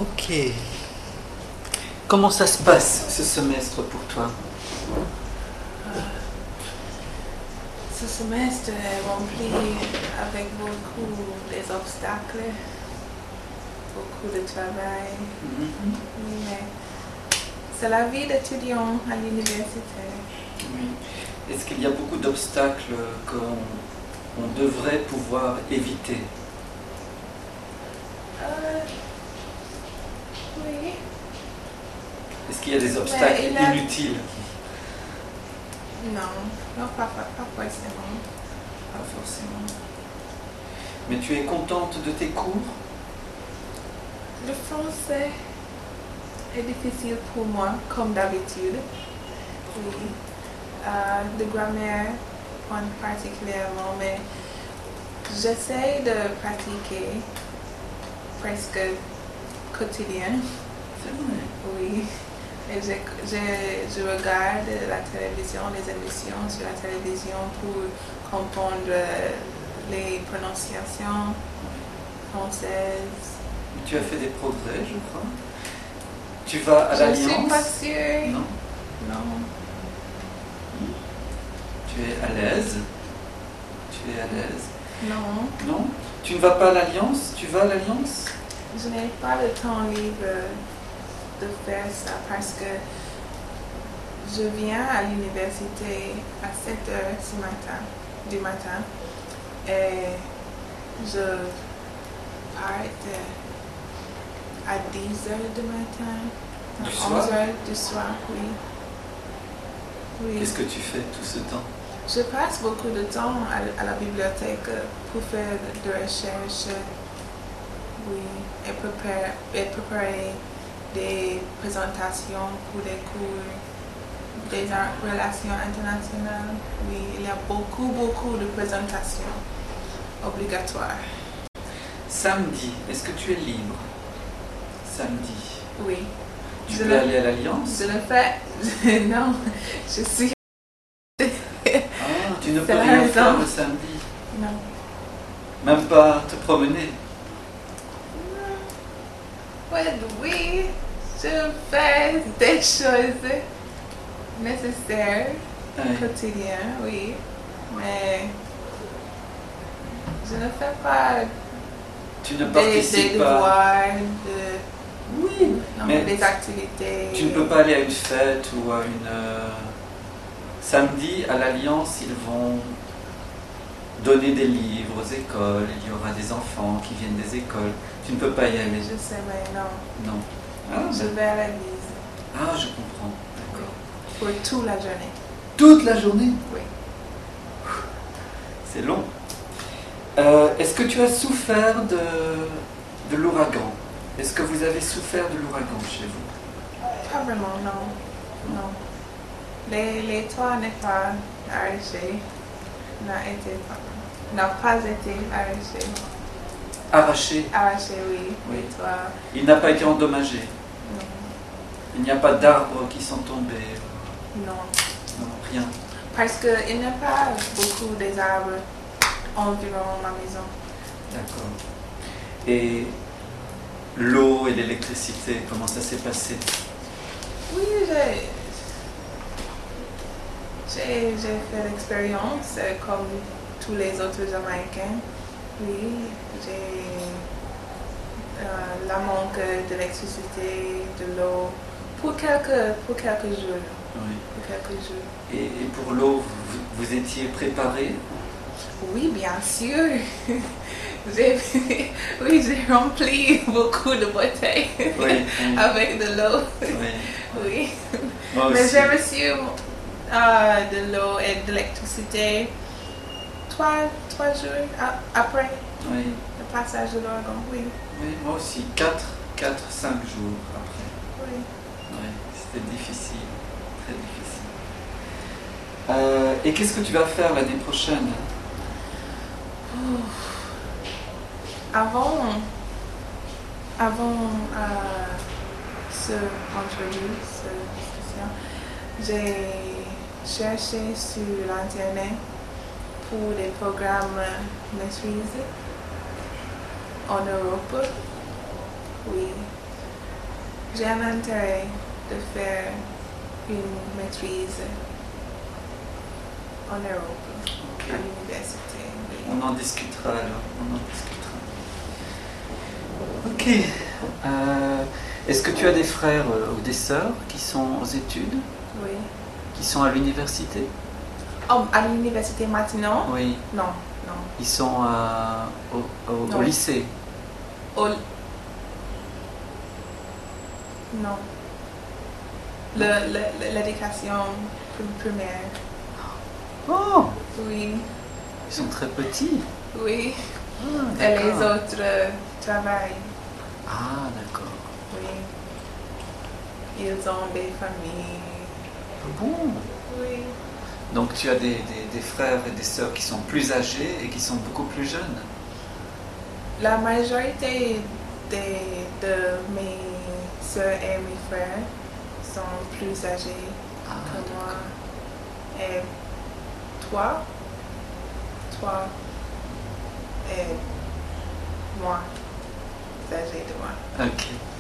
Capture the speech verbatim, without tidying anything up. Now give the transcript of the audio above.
Ok. Comment ça se passe ce semestre pour toi? Ce semestre est rempli avec beaucoup d'obstacles, beaucoup de travail. Mm-hmm. Mais c'est la vie d'étudiant à l'université. Oui. Est-ce qu'il y a beaucoup d'obstacles qu'on on devrait pouvoir éviter? Euh, oui. Est-ce qu'il y a des obstacles a... inutiles? Non, non pas, pas, pas forcément. Pas forcément. Mais tu es contente de tes cours? Le français est difficile pour moi, comme d'habitude. Oui. Euh, de grammaire, pas particulièrement, mais j'essaie de pratiquer presque quotidien. C'est vrai. Oui. Et je, je, je regarde la télévision, les émissions sur la télévision pour comprendre les prononciations françaises. Tu as fait des progrès, je crois. Tu vas à l'Alliance? Je ne suis pas sûre. Non. Non. Tu es à l'aise? Tu es à l'aise? Non. Non? Tu ne vas pas à l'Alliance? Tu vas à l'Alliance? Je n'ai pas le temps libre de faire ça parce que je viens à l'université à sept heures du matin, du matin et je pars à dix heures du matin, à Du soir? onze heures du soir, oui. Oui. Qu'est-ce que tu fais tout ce temps? Je passe beaucoup de temps à, à la bibliothèque pour faire de recherche, oui, et préparer, et préparer des présentations pour des cours, des relations internationales. Oui, il y a beaucoup, beaucoup de présentations obligatoires. Samedi, est-ce que tu es libre? Samedi. Oui. Tu je peux le, aller à l'Alliance? Je le fais. Non, je suis... Ah, tu ne peux C'est rien raison. faire le samedi? Non. Même pas te promener? Ouais, oui, je fais des choses nécessaires, Oui. quotidiennes, oui, mais je ne fais pas Tu ne des, participes des pas? devoirs, de, Oui, non, mais des activités. tu ne peux pas aller à une fête ou à une... euh, Samedi, à l'Alliance, ils vont donner des livres aux écoles, il y aura des enfants qui viennent des écoles. Tu ne peux pas y aller? Je sais, mais non. Non. Ah, Je ben- vais à l'église ah, je comprends. D'accord. pour toute la journée. Toute la journée? Oui. C'est long. Euh, Est-ce que tu as souffert de, de l'ouragan? Est-ce que vous avez souffert de l'ouragan chez vous? Pas vraiment, non. Non. Les, les toits n'ont pas arrachés. N'a été n'a pas été arraché. Arraché? Arraché, oui. Oui. Les toits, Il n'a pas été endommagé? non. Il n'y a pas d'arbres qui sont tombés? Non. Non, rien. Parce qu'il n'y a pas beaucoup des arbres environ ma maison. D'accord. Et l'eau et l'électricité, comment ça s'est passé? Oui, j'ai j'ai j'ai fait l'expérience euh, comme tous les autres Jamaïcains. Oui, j'ai euh, la manque d'électricité, de l'eau pour quelques, pour quelques jours. Oui. Pour quelques jours. Et, et pour l'eau, vous, vous étiez préparé? Oui, bien sûr. J'ai, oui, j'ai rempli beaucoup de bouteilles Oui, oui. avec de l'eau. Oui. Oui. Moi Mais aussi. j'ai reçu euh, de l'eau et de l'électricité trois, trois jours a- après Oui. le passage de l'ouragan. Oui. Oui, moi aussi. Quatre, quatre, cinq jours après. Oui. Oui, c'était difficile. Très difficile. Euh, et qu'est-ce que tu vas faire l'année prochaine? Ouf. Avant, avant euh, ce entrevue, ce discussion, j'ai cherché sur l'internet pour des programmes maîtrise en Europe. Oui, J'ai un intérêt de faire une maîtrise en Europe, Ok. à l'université. Oui. On en discutera alors. On en discutera. Ok. Euh, Est-ce que tu as des frères euh, ou des sœurs qui sont aux études, Oui. qui sont à l'université? Oh, à l'université maintenant? Oui. Non, non. Ils sont euh, au, au- Non. au lycée. Au... Non. Le- le- L'éducation prim- primaire. Oh, Oui, ils sont très petits. oui. Ah, Et les d'accord. autres euh, travaillent. Ah, d'accord. Oui. Ils ont des familles. Bon. Oui. Donc tu as des, des- des frères et des sœurs qui sont plus âgés et qui sont beaucoup plus jeunes. La majorité des, de mes soeurs et mes frères sont plus âgés Ah, que moi. d'accord. Et toi, toi et moi, plus âgés de moi. Ok.